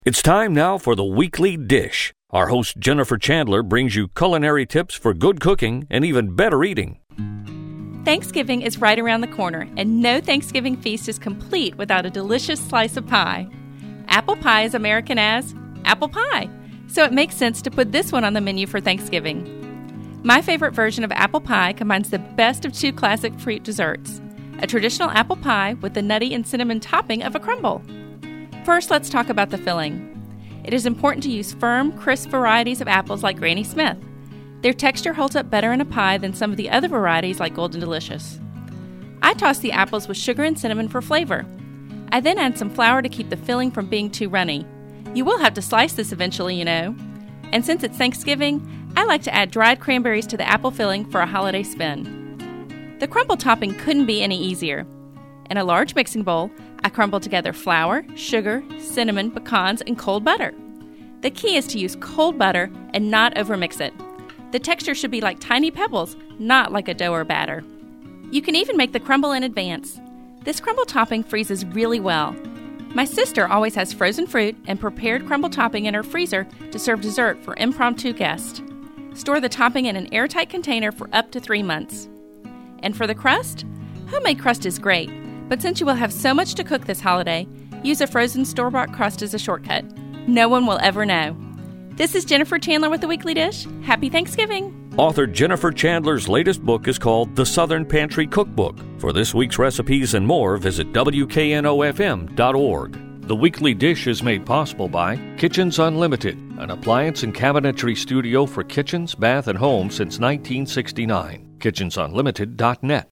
It's time now for the Weekly Dish. Our host Jennifer Chandler brings you culinary tips for good cooking and even better eating. Thanksgiving is right around the corner, and no Thanksgiving feast is complete without a delicious slice of pie. Apple pie is American as apple pie, so it makes sense to put this one on the menu for Thanksgiving. My favorite version of apple pie combines the best of two classic fruit desserts, a traditional apple pie with the nutty and cinnamon topping of a crumble. First, let's talk about the filling. It is important to use firm, crisp varieties of apples like Granny Smith. Their texture holds up better in a pie than some of the other varieties like Golden Delicious. I toss the apples with sugar and cinnamon for flavor. I then add some flour to keep the filling from being too runny. You will have to slice this eventually, you know. And since it's Thanksgiving, I like to add dried cranberries to the apple filling for a holiday spin. The crumble topping couldn't be any easier. In a large mixing bowl, I crumble together flour, sugar, cinnamon, pecans, and cold butter. The key is to use cold butter and not overmix it. The texture should be like tiny pebbles, not like a dough or batter. You can even make the crumble in advance. This crumble topping freezes really well. My sister always has frozen fruit and prepared crumble topping in her freezer to serve dessert for impromptu guests. Store the topping in an airtight container for up to 3 months. And for the crust? Homemade crust is great. But since you will have so much to cook this holiday, use a frozen store-bought crust as a shortcut. No one will ever know. This is Jennifer Chandler with the Weekly Dish. Happy Thanksgiving! Author Jennifer Chandler's latest book is called The Southern Pantry Cookbook. For this week's recipes and more, visit WKNOFM.org. The Weekly Dish is made possible by Kitchens Unlimited, an appliance and cabinetry studio for kitchens, bath, and home since 1969. KitchensUnlimited.net.